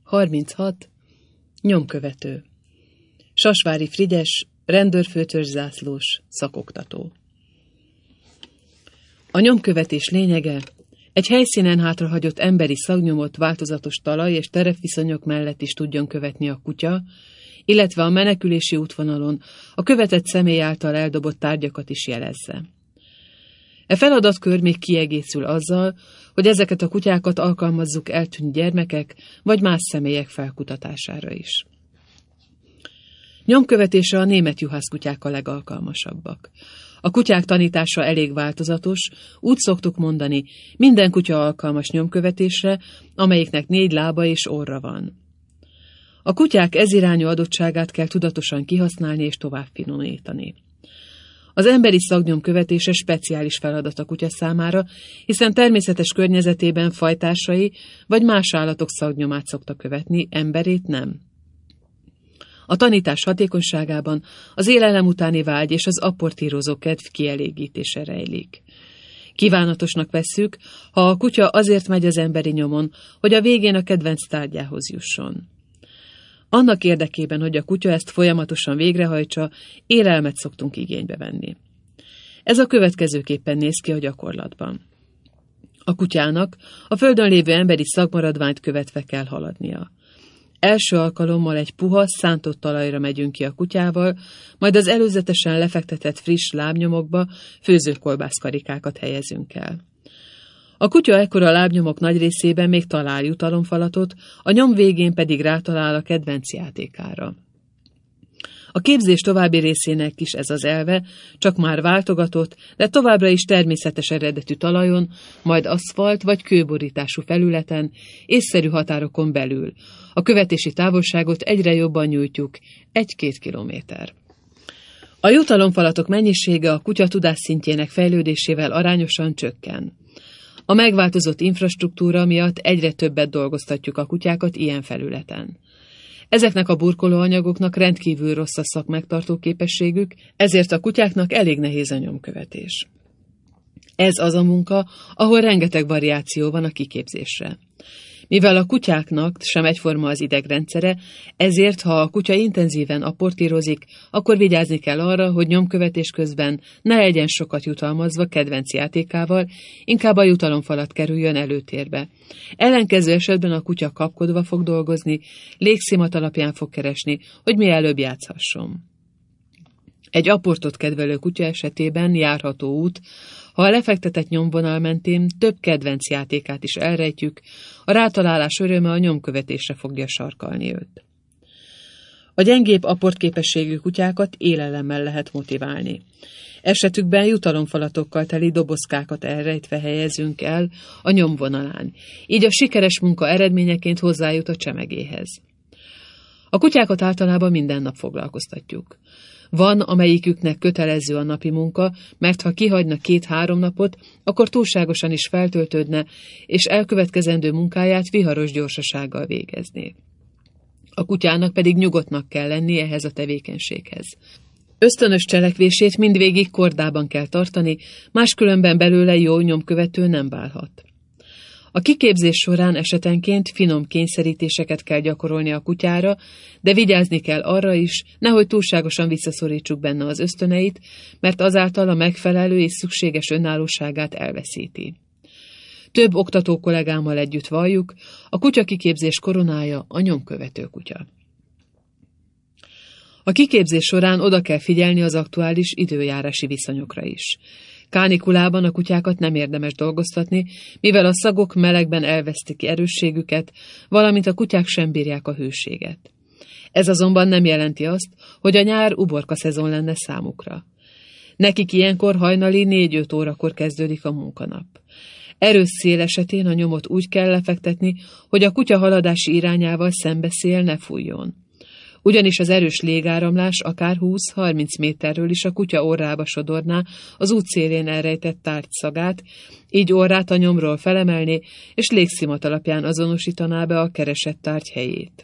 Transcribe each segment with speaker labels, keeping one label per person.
Speaker 1: 36. Nyomkövető. Sasvári Frigyes, rendőrfőtörzszászlós, szakoktató. A nyomkövetés lényege: egy helyszínen hátrahagyott emberi szagnyomot változatos talaj és terepviszonyok mellett is tudjon követni a kutya, illetve a menekülési útvonalon a követett személy által eldobott tárgyakat is jelezze. E feladatkör még kiegészül azzal, hogy ezeket a kutyákat alkalmazzuk eltűnt gyermekek vagy más személyek felkutatására is. Nyomkövetésre a német juhászkutyák a legalkalmasabbak. A kutyák tanítása elég változatos, úgy szoktuk mondani, minden kutya alkalmas nyomkövetésre, amelyiknek 4 lába és orra van. A kutyák ez irányú adottságát kell tudatosan kihasználni és tovább finomítani. Az emberi szagnyom követése speciális feladat a kutya számára, hiszen természetes környezetében fajtársai vagy más állatok szagnyomát szokta követni, emberét nem. A tanítás hatékonyságában az élelem utáni vágy és az apportírozó kedv kielégítése rejlik. Kívánatosnak vesszük, ha a kutya azért megy az emberi nyomon, hogy a végén a kedvenc tárgyához jusson. Annak érdekében, hogy a kutya ezt folyamatosan végrehajtsa, élelmet szoktunk igénybe venni. Ez a következőképpen néz ki a gyakorlatban. A kutyának a földön lévő emberi szagmaradványt követve kell haladnia. Első alkalommal egy puha, szántott talajra megyünk ki a kutyával, majd az előzetesen lefektetett friss lábnyomokba főzőkolbászkarikákat helyezünk el. A kutya ekkor a lábnyomok nagy részében még talál jutalomfalatot, a nyom végén pedig rátalál a kedvenc játékára. A képzés további részének is ez az elve, csak már váltogatott, de továbbra is természetes eredetű talajon, majd aszfalt vagy kőborítású felületen, észszerű határokon belül. A követési távolságot egyre jobban nyújtjuk, 1-2 kilométer. A jutalomfalatok mennyisége a kutya tudásszintjének fejlődésével arányosan csökken. A megváltozott infrastruktúra miatt egyre többet dolgoztatjuk a kutyákat ilyen felületen. Ezeknek a burkolóanyagoknak rendkívül rossz a szakmegtartó képességük, ezért a kutyáknak elég nehéz a nyomkövetés. Ez az a munka, ahol rengeteg variáció van a kiképzésre. Mivel a kutyáknak sem egyforma az idegrendszere, ezért, ha a kutya intenzíven apportírozik, akkor vigyázni kell arra, hogy nyomkövetés közben ne legyen sokat jutalmazva kedvenc játékával, inkább a jutalomfalat kerüljön előtérbe. Ellenkező esetben a kutya kapkodva fog dolgozni, légszimat alapján fog keresni, hogy mielőbb játszhasson. Egy apportot kedvelő kutya esetében járható út, ha a lefektetett nyomvonal mentén több kedvenc játékát is elrejtjük, a rátalálás öröme a nyomkövetésre fogja sarkalni őt. A gyengébb apportképességű kutyákat élelemmel lehet motiválni. Esetükben jutalomfalatokkal teli dobozkákat elrejtve helyezünk el a nyomvonalán, így a sikeres munka eredményeként hozzájut a csemegéhez. A kutyákat általában minden nap foglalkoztatjuk. Van, amelyiküknek kötelező a napi munka, mert ha kihagyna 2-3 napot, akkor túlságosan is feltöltődne, és elkövetkezendő munkáját viharos gyorsasággal végezné. A kutyának pedig nyugodtnak kell lennie ehhez a tevékenységhez. Ösztönös cselekvését mindvégig kordában kell tartani, máskülönben belőle jó nyomkövető nem válhat. A kiképzés során esetenként finom kényszerítéseket kell gyakorolni a kutyára, de vigyázni kell arra is, nehogy túlságosan visszaszorítsuk benne az ösztöneit, mert azáltal a megfelelő és szükséges önállóságát elveszíti. Több oktató kollégámmal együtt valljuk, a kutyakiképzés koronája a nyomkövető kutya. A kiképzés során oda kell figyelni az aktuális időjárási viszonyokra is. Kánikulában a kutyákat nem érdemes dolgoztatni, mivel a szagok melegben elvesztik erősségüket, valamint a kutyák sem bírják a hőséget. Ez azonban nem jelenti azt, hogy a nyár uborka szezon lenne számukra. Nekik ilyenkor hajnali 4-5 órakor kezdődik a munkanap. Erős szél esetén a nyomot úgy kell lefektetni, hogy a kutya haladási irányával szembe szél ne fújjon. Ugyanis az erős légáramlás akár 20-30 méterről is a kutya orrába sodorná az út szélén elrejtett tárgy szagát, így orrát a nyomról felemelné, és légszimat alapján azonosítaná be a keresett tárgy helyét.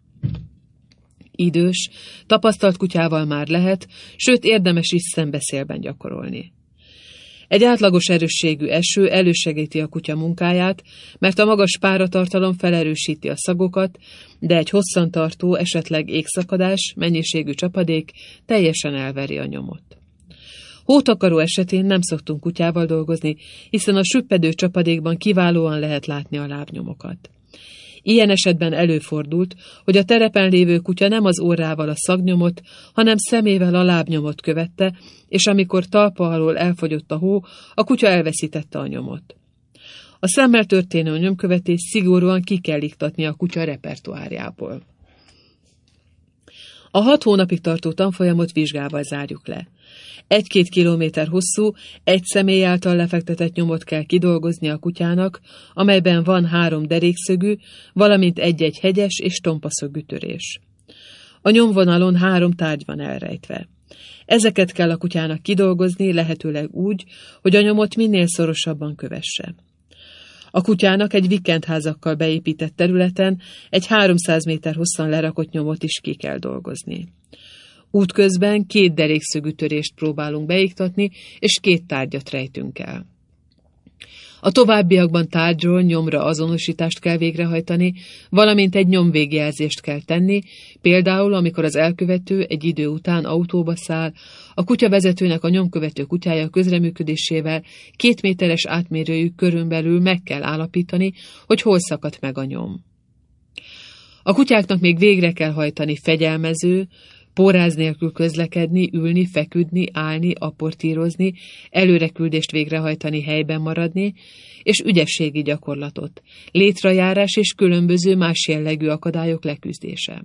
Speaker 1: Idős, tapasztalt kutyával már lehet, sőt érdemes is szembeszélben gyakorolni. Egy átlagos erősségű eső elősegíti a kutya munkáját, mert a magas páratartalom felerősíti a szagokat, de egy hosszantartó, esetleg égszakadás, mennyiségű csapadék teljesen elveri a nyomot. Hótakaró esetén nem szoktunk kutyával dolgozni, hiszen a süppedő csapadékban kiválóan lehet látni a lábnyomokat. Ilyen esetben előfordult, hogy a terepen lévő kutya nem az orrával a szagnyomot, hanem szemével a lábnyomot követte, és amikor talpa alól elfogyott a hó, a kutya elveszítette a nyomot. A szemmel történő nyomkövetést szigorúan ki kell iktatni a kutya repertoárjából. A 6 hónapig tartó tanfolyamot vizsgával zárjuk le. 1-2 kilométer hosszú, egy személy által lefektetett nyomot kell kidolgozni a kutyának, amelyben van 3 derékszögű, valamint 1-1 hegyes és tompaszögű törés. A nyomvonalon 3 tárgy van elrejtve. Ezeket kell a kutyának kidolgozni, lehetőleg úgy, hogy a nyomot minél szorosabban kövesse. A kutyának egy vikendházakkal beépített területen egy 300 méter hosszan lerakott nyomot is ki kell dolgozni. Útközben 2 derékszögű törést próbálunk beiktatni, és 2 tárgyat rejtünk el. A továbbiakban tárgyról nyomra azonosítást kell végrehajtani, valamint egy nyomvégjelzést kell tenni, például amikor az elkövető egy idő után autóba száll, a kutyavezetőnek a nyomkövető kutyája közreműködésével 2 méteres átmérőjű körön belül meg kell állapítani, hogy hol szakadt meg a nyom. A kutyáknak még végre kell hajtani fegyelmező, póráz nélkül közlekedni, ülni, feküdni, állni, apportírozni, előreküldést végrehajtani, helyben maradni, és ügyességi gyakorlatot, létrajárás és különböző más jellegű akadályok leküzdése.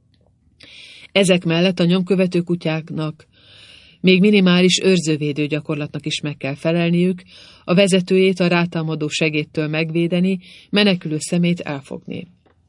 Speaker 1: Ezek mellett a nyomkövető kutyáknak még minimális őrzővédő gyakorlatnak is meg kell felelniük, a vezetőjét a rátámadó segédtől megvédeni, menekülő szemét elfogni.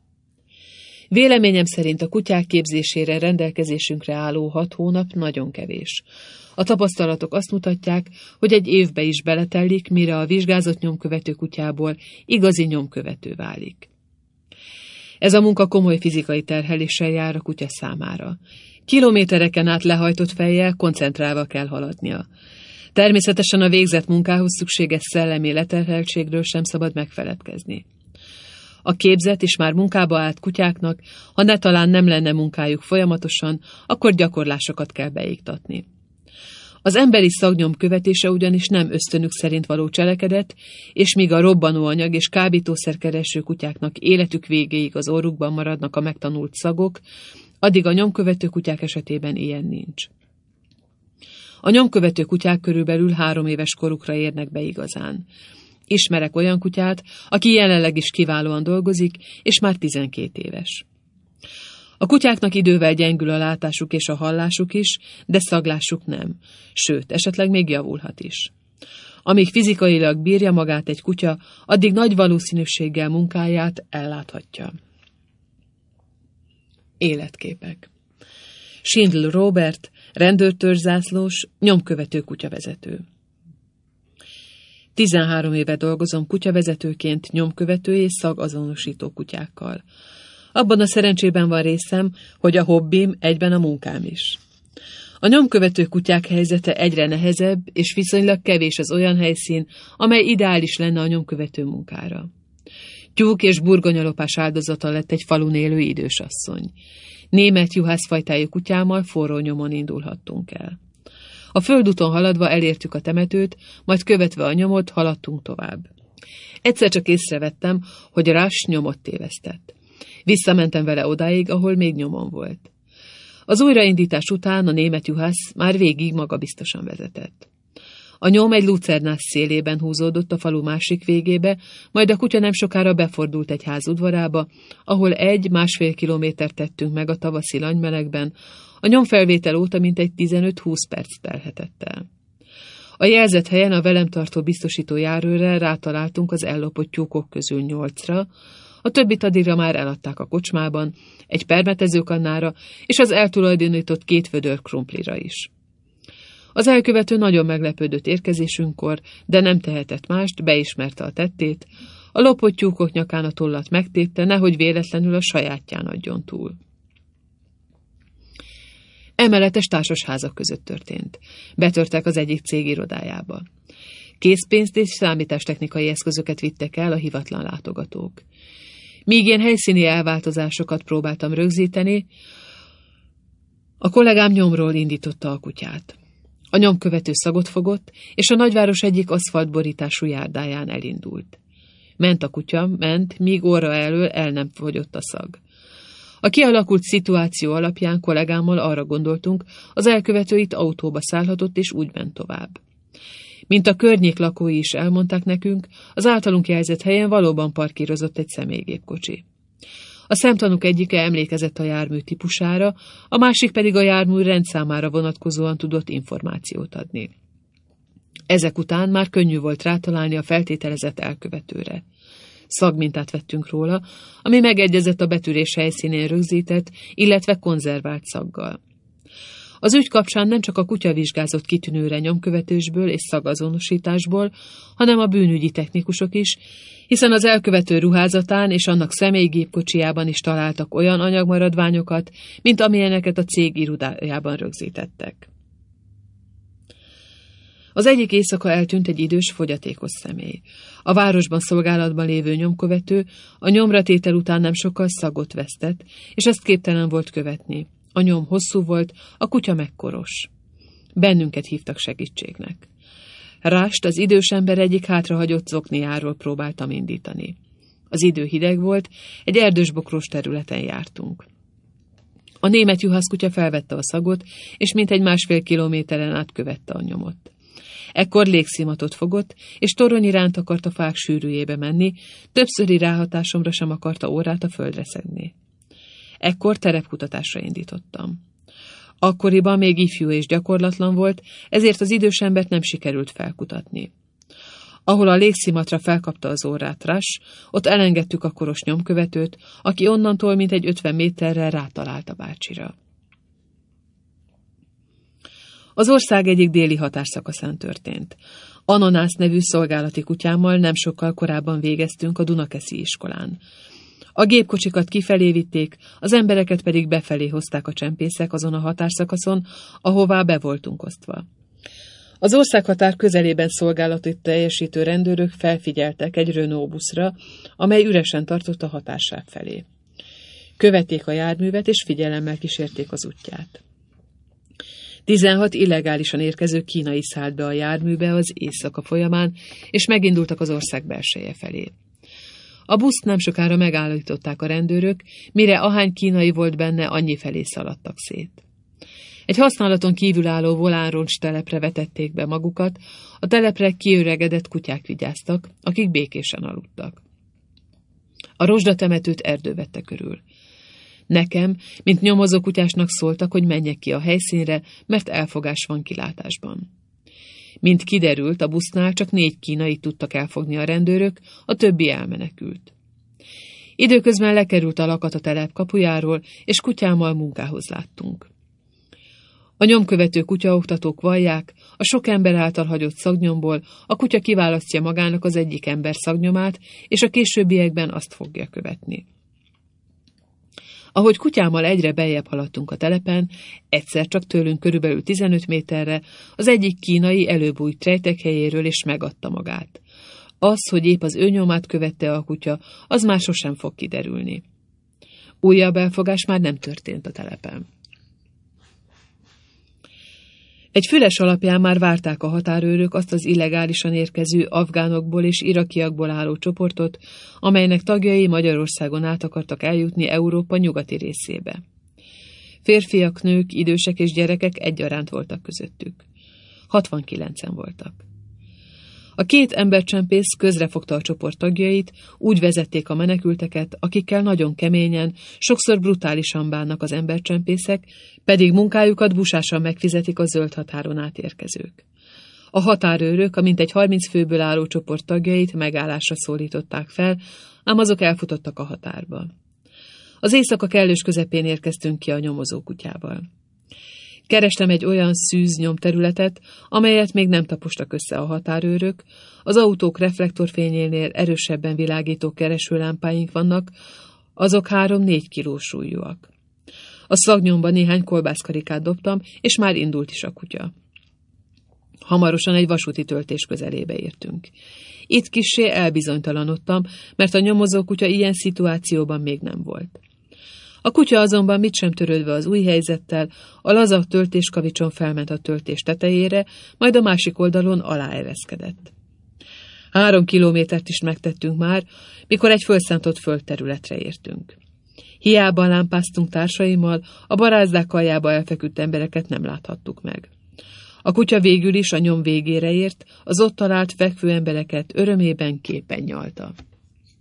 Speaker 1: Véleményem szerint a kutyák képzésére rendelkezésünkre álló 6 hónap nagyon kevés. A tapasztalatok azt mutatják, hogy egy évbe is beletellik, mire a vizsgázott nyomkövető kutyából igazi nyomkövető válik. Ez a munka komoly fizikai terheléssel jár a kutya számára. Kilométereken át lehajtott fejjel koncentrálva kell haladnia. Természetesen a végzett munkához szükséges szellemi leterheltségről sem szabad megfeledkezni. A képzett és már munkába állt kutyáknak, ha netalán nem lenne munkájuk folyamatosan, akkor gyakorlásokat kell beiktatni. Az emberi szagnyom követése ugyanis nem ösztönük szerint való cselekedet, és míg a robbanóanyag és kábítószerkereső kutyáknak életük végéig az orrukban maradnak a megtanult szagok, addig a nyomkövető kutyák esetében ilyen nincs. A nyomkövető kutyák körülbelül 3 éves korukra érnek be igazán. Ismerek olyan kutyát, aki jelenleg is kiválóan dolgozik, és már 12 éves. A kutyáknak idővel gyengül a látásuk és a hallásuk is, de szaglásuk nem, sőt, esetleg még javulhat is. Amíg fizikailag bírja magát egy kutya, addig nagy valószínűséggel munkáját elláthatja. Életképek. Schindl Róbert, rendőrtörzszászlós, nyomkövető kutyavezető. 13 éve dolgozom kutyavezetőként, nyomkövető és szagazonosító kutyákkal. Abban a szerencsében van részem, hogy a hobbim egyben a munkám is. A nyomkövető kutyák helyzete egyre nehezebb, és viszonylag kevés az olyan helyszín, amely ideális lenne a nyomkövető munkára. Tyúk és burgonyalopás áldozata lett egy falun élő idősasszony. Német juhászfajtájú kutyámmal forró nyomon indulhattunk el. A földúton haladva elértük a temetőt, majd követve a nyomot haladtunk tovább. Egyszer csak észrevettem, hogy Rush nyomot tévesztett. Visszamentem vele odáig, ahol még nyomon volt. Az újraindítás után a német juhász már végig magabiztosan vezetett. A nyom egy lucernász szélében húzódott a falu másik végébe, majd a kutya nem sokára befordult egy ház udvarába, ahol 1-1,5 kilométert tettünk meg a tavaszi langymelegben, a nyomfelvétel óta mintegy 15-20 perc telhetett el. A jelzett helyen a velem tartó biztosító járőrrel rátaláltunk az ellopott tyúkok közül 8-ra, a többit addigra már eladták a kocsmában, egy permetezőkannára és az eltulajdonított 2 vödör krumplira is. Az elkövető nagyon meglepődött érkezésünkkor, de nem tehetett mást, beismerte a tettét, a lopott tyúkok nyakán a tollat megtépte, nehogy véletlenül a sajátján adjon túl. Emeletes társasházak között történt. Betörtek az egyik cég irodájába. Készpénzt és számítástechnikai eszközöket vittek el a hivatlan látogatók. Míg én helyszíni elváltozásokat próbáltam rögzíteni, a kollégám nyomról indította a kutyát. A nyomkövető szagot fogott, és a nagyváros egyik aszfaltborítású járdáján elindult. Ment a kutya, míg orra elől el nem fogyott a szag. A kialakult szituáció alapján kollégámmal arra gondoltunk, az elkövető itt autóba szállhatott, és úgy ment tovább. Mint a környék lakói is elmondták nekünk, az általunk jelzett helyen valóban parkírozott egy személygépkocsi. A szemtanúk egyike emlékezett a jármű típusára, a másik pedig a jármű rendszámára vonatkozóan tudott információt adni. Ezek után már könnyű volt rátalálni a feltételezett elkövetőre. Szagmintát vettünk róla, ami megegyezett a betűrés helyszínén rögzített, illetve konzervált szaggal. Az ügy kapcsán nem csak a kutya vizsgázott kitűnőre nyomkövetésből és szagazonosításból, hanem a bűnügyi technikusok is, hiszen az elkövető ruházatán és annak személygépkocsijában is találtak olyan anyagmaradványokat, mint amilyeneket a cég irodájában rögzítettek. Az egyik éjszaka eltűnt egy idős, fogyatékos személy. A városban szolgálatban lévő nyomkövető a nyomratétel után nem sokkal szagot vesztett, és ezt képtelen volt követni. A nyom hosszú volt, a kutya meg koros. Bennünket hívtak segítségnek. Rást az idős ember egyik hátrahagyott zokniáról próbáltam indítani. Az idő hideg volt, egy erdősbokros területen jártunk. A német juhászkutya felvette a szagot, és mintegy 1,5 kilométeren át követte a nyomot. Ekkor légszimatot fogott, és torony iránt akart a fák sűrűjébe menni, többszöri ráhatásomra sem akarta órát a földre szedni. Ekkor terepkutatásra indítottam. Akkoriban még ifjú és gyakorlatlan volt, ezért az idős embert nem sikerült felkutatni. Ahol a légszimatra felkapta az órát Rush, ott elengedtük a koros nyomkövetőt, aki onnantól mintegy 50 méterrel rátalált a bácsira. Az ország egyik déli határszakaszán történt. Ananász nevű szolgálati kutyámmal nem sokkal korábban végeztünk a Dunakeszi iskolán. A gépkocsikat kifelé vitték, az embereket pedig befelé hozták a csempészek azon a határszakaszon, ahová be voltunk osztva. Az országhatár közelében szolgálatot teljesítő rendőrök felfigyeltek egy Renault buszra, amely üresen tartott a határsáv felé. Követték a járművet, és figyelemmel kísérték az útját. 16 illegálisan érkező kínai szállt be a járműbe az éjszaka folyamán, és megindultak az ország belseje felé. A buszt nem sokára megállították a rendőrök, mire ahány kínai volt benne, annyi felé szaladtak szét. Egy használaton kívülálló volánroncs telepre vetették be magukat, a telepre kiöregedett kutyák vigyáztak, akik békésen aludtak. A rozsdatemetőt erdő vette körül. Nekem, mint nyomozó kutyásnak szóltak, hogy menjek ki a helyszínre, mert elfogás van kilátásban. Mint kiderült, a busznál csak 4 kínait tudtak elfogni a rendőrök, a többi elmenekült. Időközben lekerült a lakat a telep kapujáról, és kutyámmal munkához láttunk. A nyomkövető kutyaoktatók vallják, a sok ember által hagyott szagnyomból a kutya kiválasztja magának az egyik ember szagnyomát, és a későbbiekben azt fogja követni. Ahogy kutyámmal egyre beljebb haladtunk a telepen, egyszer csak tőlünk körülbelül 15 méterre az egyik kínai előbújt rejtek helyéről, és megadta magát. Az, hogy épp az ő nyomát követte a kutya, az már sosem fog kiderülni. Újabb elfogás már nem történt a telepen. Egy füles alapján már várták a határőrök azt az illegálisan érkező afgánokból és irakiakból álló csoportot, amelynek tagjai Magyarországon át akartak eljutni Európa nyugati részébe. Férfiak, nők, idősek és gyerekek egyaránt voltak közöttük. 69-en voltak. A 2 embercsempész közrefogta a csoport tagjait, úgy vezették a menekülteket, akikkel nagyon keményen, sokszor brutálisan bánnak az embercsempészek, pedig munkájukat busásan megfizetik a zöld határon átérkezők. A határőrök a mintegy 30 főből álló csoport tagjait megállásra szólították fel, ám azok elfutottak a határba. Az éjszaka kellős közepén érkeztünk ki a nyomozó kutyával. Kerestem egy olyan szűz nyomterületet, amelyet még nem tapostak össze a határőrök, az autók reflektorfényénél erősebben világító keresőlámpáink vannak, azok 3-4 kilós súlyúak. A szagnyomba néhány kolbászkarikát dobtam, és már indult is a kutya. Hamarosan egy vasúti töltés közelébe értünk. Itt kissé elbizonytalanodtam, mert a nyomozó kutya ilyen szituációban még nem volt. A kutya azonban mit sem törődve az új helyzettel, a laza töltéskavicson felment a töltés tetejére, majd a másik oldalon aláereszkedett. 3 kilométert is megtettünk már, mikor egy fölszántott földterületre értünk. Hiába lámpáztunk társaimmal, a barázdák aljába elfeküdt embereket nem láthattuk meg. A kutya végül is a nyom végére ért, az ott talált fekvő embereket örömében képen nyalta.